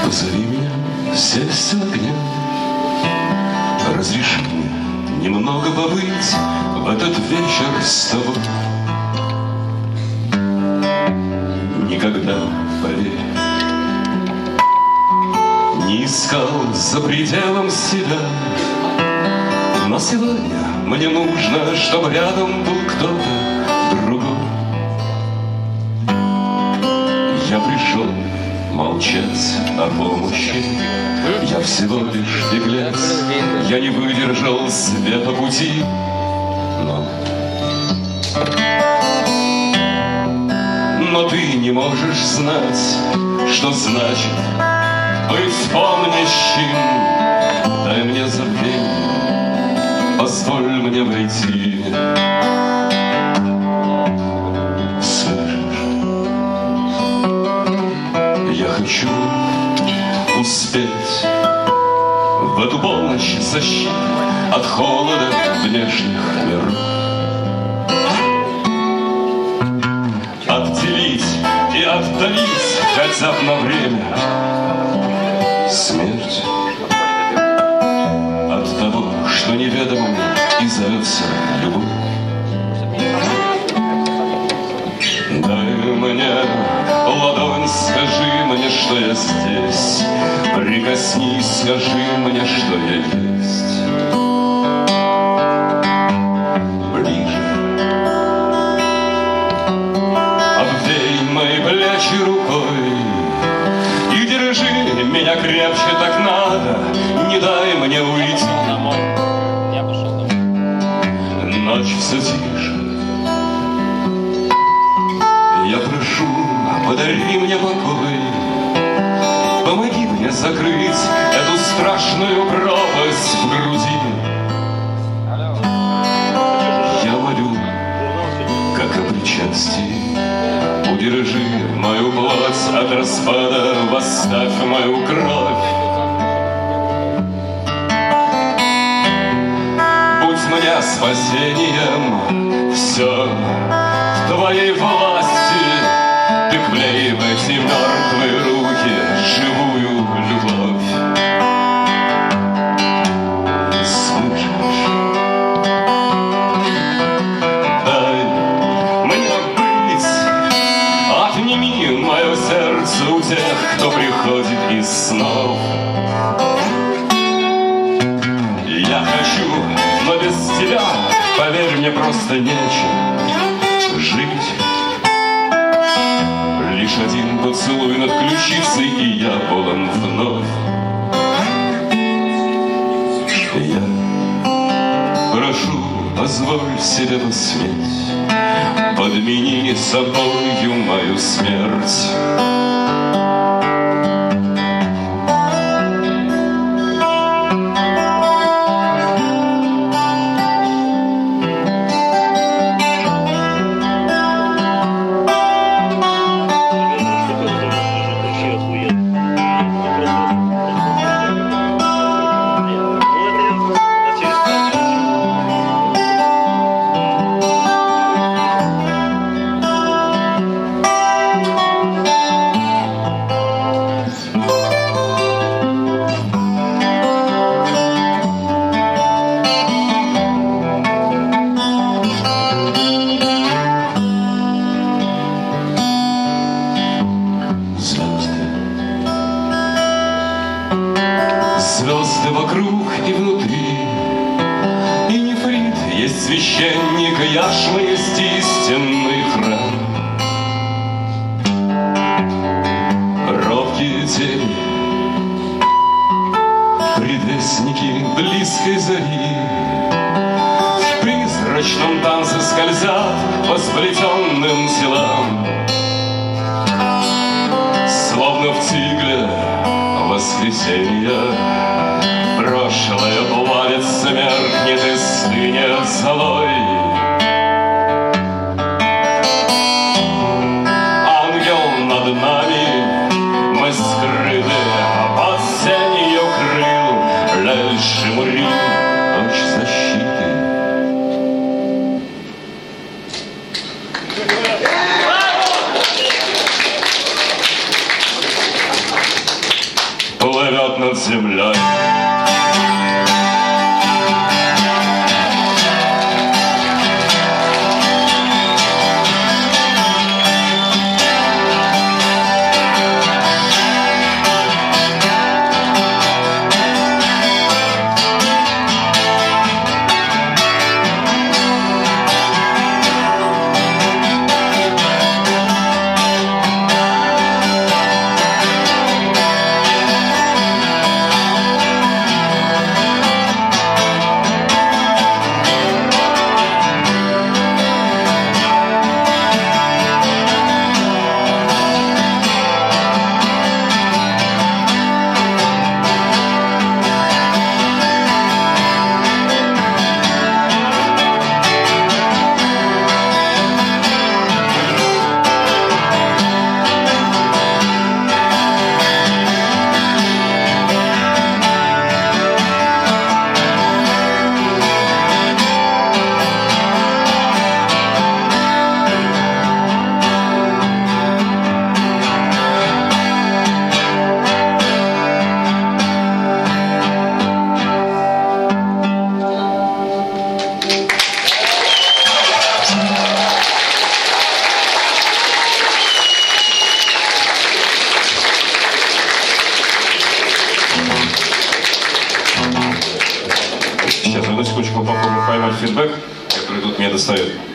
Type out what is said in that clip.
Позови меня сесть в огне, разреши мне немного побыть в этот вечер с тобой. Никогда, поверь, не искал за пределом себя, но сегодня мне нужно, чтобы рядом был кто-то другой. Я пришел молчать о помощи, я всего лишь беглец, я не выдержал света пути, но ты не можешь знать, что значит быть помнящим. Дай мне забвение, позволь мне войти. Слышишь, я хочу успеть в эту полночь защиты от холода внешних миров, отделить и отдалить хотя бы на время смерть от того, что неведомо и зовется любовь. Дай мне ладонь, скажи мне, что я здесь, прикоснись, скажи мне, что я есть. Ближе обвей мои плечи рукой и держи меня крепче, так надо, не дай мне уйти. Ночь все тише, я прошу, подари мне покой, помоги мне закрыть эту страшную пропасть в груди. Я молю, как о причастии, удержи мою плоть от распада, восставь мою кровь. Будь мне спасением, все в твоей власти. Ты вклей в эти мертвые руки живую любовь. Слышишь? Дай мне быть, отними мое сердце у тех, кто приходит из снов. Я хочу, но без тебя, поверь мне, просто нечем жить. Лишь один поцелуй над ключицей, и я полон вновь. Я прошу, позволь себе посметь, подмени собою мою смерть. Звезды вокруг и внутри, и нефрит есть священник, яшма есть истинный храм. Робкие тени, предвестники близкой зари, в призрачном танце скользят по сплетенным телам. Словно в тигле воскресенья прошлое плавится, меркнет и стынет золой. Ангел над нами, мы скрыты под сенью крыл, Лель-Шимури, ночь защиты. плывет над землей. Сейчас, одну секундочку, попробуем поймать фидбэк, который тут мне достает.